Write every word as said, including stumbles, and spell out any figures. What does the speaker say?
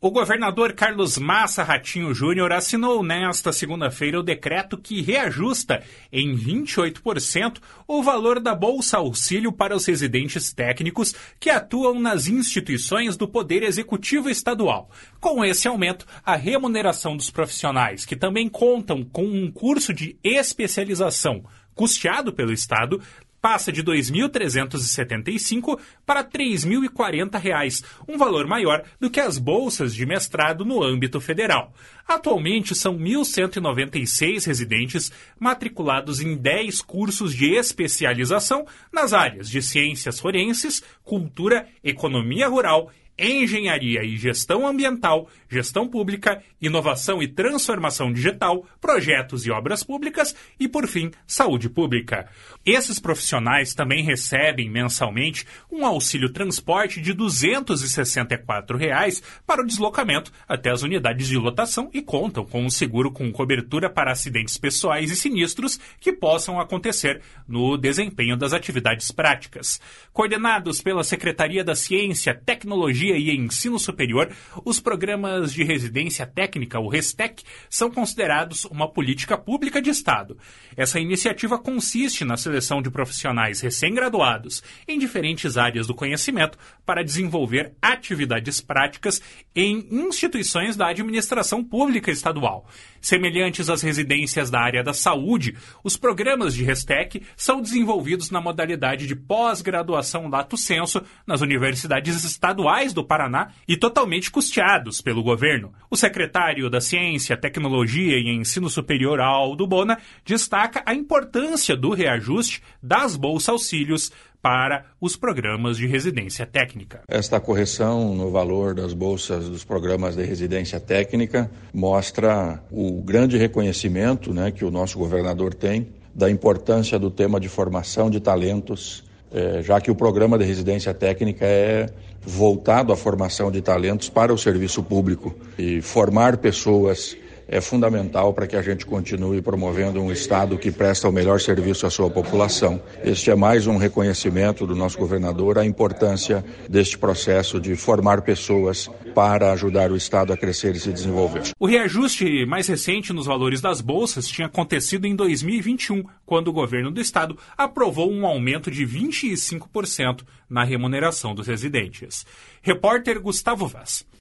O governador Carlos Massa Ratinho Júnior assinou nesta segunda-feira o decreto que reajusta em vinte e oito por cento o valor da Bolsa Auxílio para os residentes técnicos que atuam nas instituições do Poder Executivo Estadual. Com esse aumento, a remuneração dos profissionais que também contam com um curso de especialização custeado pelo Estado passa de dois mil trezentos e setenta e cinco reais para três mil e quarenta reais, um valor maior do que as bolsas de mestrado no âmbito federal. Atualmente, são mil cento e noventa e seis residentes matriculados em dez cursos de especialização nas áreas de ciências forenses, cultura, economia rural, engenharia e gestão ambiental, gestão pública, inovação e transformação digital, projetos e obras públicas e, por fim, saúde pública. Esses profissionais também recebem mensalmente um auxílio transporte de duzentos e sessenta e quatro reais para o deslocamento até as unidades de lotação e contam com um seguro com cobertura para acidentes pessoais e sinistros que possam acontecer no desempenho das atividades práticas. Coordenados pela Secretaria da Ciência, Tecnologia e Ensino Superior, os programas de residência técnica, o RESTEC, são considerados uma política pública de Estado. Essa iniciativa consiste na seleção de profissionais recém-graduados em diferentes áreas do conhecimento para desenvolver atividades práticas em instituições da administração pública estadual. Semelhantes às residências da área da saúde, os programas de RESTEC são desenvolvidos na modalidade de pós-graduação lato sensu nas universidades estaduais do Paraná e totalmente custeados pelo governo. O secretário da Ciência, Tecnologia e Ensino Superior, Aldo Bona, destaca a importância do reajuste das bolsa-auxílios para os programas de residência técnica. Esta correção no valor das bolsas dos programas de residência técnica mostra o grande reconhecimento, né, que o nosso governador tem da importância do tema de formação de talentos, eh, já que o programa de residência técnica é voltado à formação de talentos para o serviço público, e formar pessoas é fundamental para que a gente continue promovendo um Estado que presta o melhor serviço à sua população. Este é mais um reconhecimento do nosso governador à importância deste processo de formar pessoas para ajudar o Estado a crescer e se desenvolver. O reajuste mais recente nos valores das bolsas tinha acontecido em dois mil e vinte e um, quando o governo do Estado aprovou um aumento de vinte e cinco por cento na remuneração dos residentes. Repórter Gustavo Vaz.